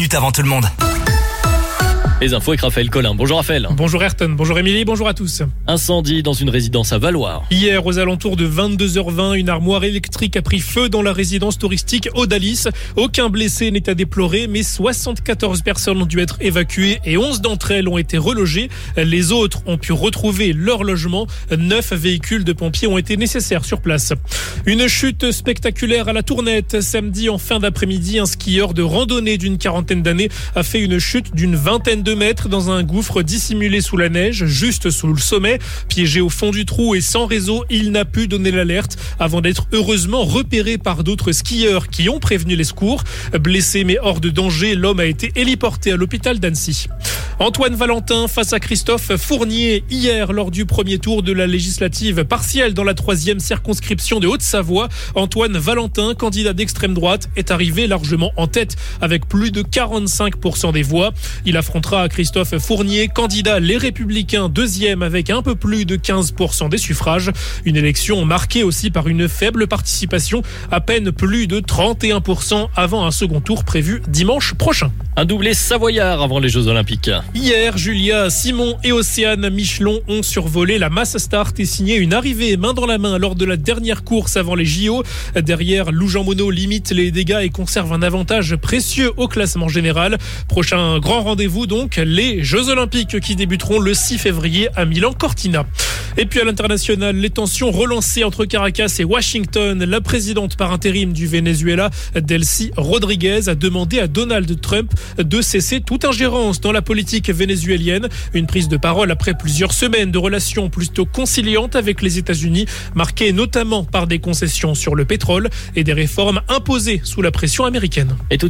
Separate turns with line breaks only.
minutes avant tout le monde.
Les infos avec Raphaël Collin. Bonjour Raphaël.
Bonjour Ayrton, bonjour Émilie, bonjour à tous.
Incendie dans une résidence à Valloire.
Hier, aux alentours de 22h20, une armoire électrique a pris feu dans la résidence touristique Odalis. Aucun blessé n'est à déplorer, mais 74 personnes ont dû être évacuées et 11 d'entre elles ont été relogées. Les autres ont pu retrouver leur logement. 9 véhicules de pompiers ont été nécessaires sur place. Une chute spectaculaire à la Tournette. Samedi, en fin d'après-midi, un skieur de randonnée d'une quarantaine d'années a fait une chute d'une vingtaine de mètres dans un gouffre dissimulé sous la neige, juste sous le sommet. Piégé au fond du trou et sans réseau, il n'a pu donner l'alerte avant d'être heureusement repéré par d'autres skieurs qui ont prévenu les secours. Blessé mais hors de danger, l'homme a été héliporté à l'hôpital d'Annecy. Antoine Valentin face à Christophe Fournier hier lors du premier tour de la législative partielle dans la 3e circonscription de Haute-Savoie. Antoine Valentin, candidat d'extrême droite, est arrivé largement en tête avec plus de 45% des voix. Il affrontera Christophe Fournier, candidat Les Républicains, 2e avec un peu plus de 15% des suffrages. Une élection marquée aussi par une faible participation, à peine plus de 31% avant un second tour prévu dimanche prochain.
Un doublé savoyard avant les Jeux Olympiques.
Hier, Julia Simon et Océane Michelon ont survolé la Mass Start et signé une arrivée main dans la main lors de la dernière course avant les JO. Derrière, Lou Jean Monod limite les dégâts et conserve un avantage précieux au classement général. Prochain grand rendez-vous donc, les Jeux Olympiques qui débuteront le 6 février à Milan-Cortina. Et puis à l'international, les tensions relancées entre Caracas et Washington. La présidente par intérim du Venezuela, Delcy Rodriguez, a demandé à Donald Trump de cesser toute ingérence dans la politique vénézuélienne. Une prise de parole après plusieurs semaines de relations plutôt conciliantes avec les États-Unis, marquées notamment par des concessions sur le pétrole et des réformes imposées sous la pression américaine.